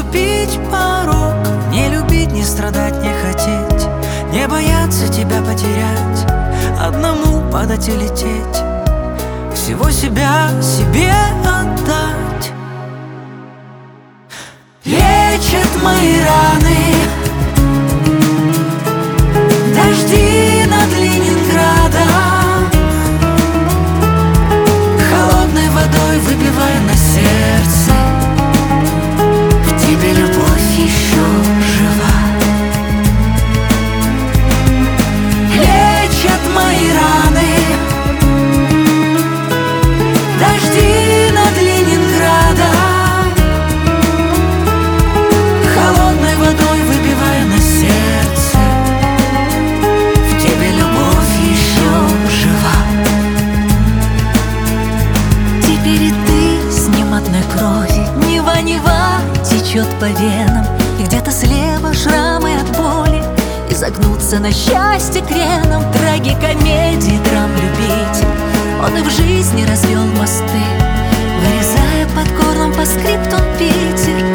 переступить порог, не любить, не страдать, не хотеть, не бояться тебя потерять, одному падать и лететь, всего себя себе отдать. Лечат мои раны дожди над Ленинградом, холодной водой выпивая на сердце, в тебе любовь еще жива. Лечат мои раны дожди над Ленинградом, холодной водой выпивая на сердце, в тебе любовь еще жива. Теперь и ты с ним одной крови, Нева течет по венам, и где-то слева шрамы от боли, и загнуться на счастье креном. Трагикомедии драм любить, он и в жизни развел мосты, вырезая под горлом по скриптум Питер.